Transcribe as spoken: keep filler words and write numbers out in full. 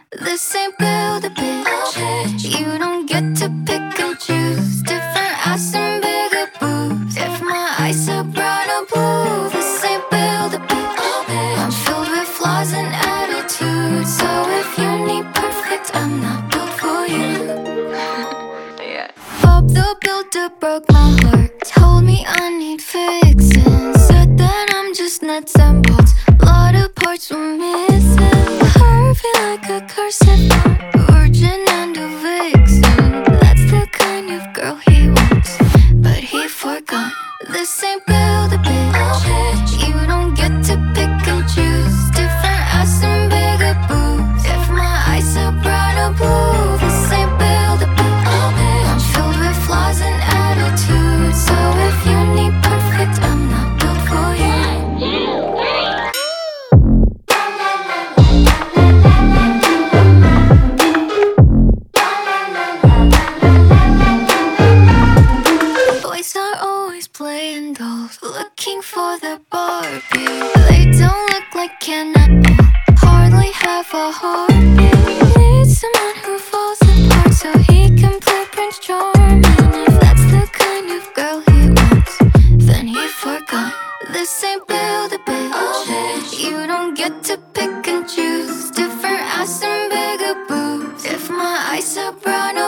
This ain't build a bitch. You don't get to pick and choose. Different ass and bigger boobs. If my eyes are brown or blue, this ain't build a bitch. I'm filled with flaws and attitudes. So if you need perfect, I'm not built for you. Yeah. Bob the Builder broke my heart. Told me I need fixing. Said that I'm just nuts and bolts. Lot of parts were missing. Curvy like a corset, virgin and a vixen. That's the kind of girl he wants, but he forgot. This ain't build a bitch. You don't get to pick and choose. Different ass and bigger boobs. If my eyes are brown or blue, this ain't build a bitch. I'm filled with flaws and attitudes. So if you need perfect, I'm not built for you. Boys are always playing dolls, looking for their Barbie. They don't look like Ken at all, hardly have a heartbeat. Need someone who falls apart so he can play Prince Charming. If that's the kind of girl he wants, then he forgot. This ain't build a bitch. You don't get to pick and choose. Different ass and bigger boobs. If my eyes are brown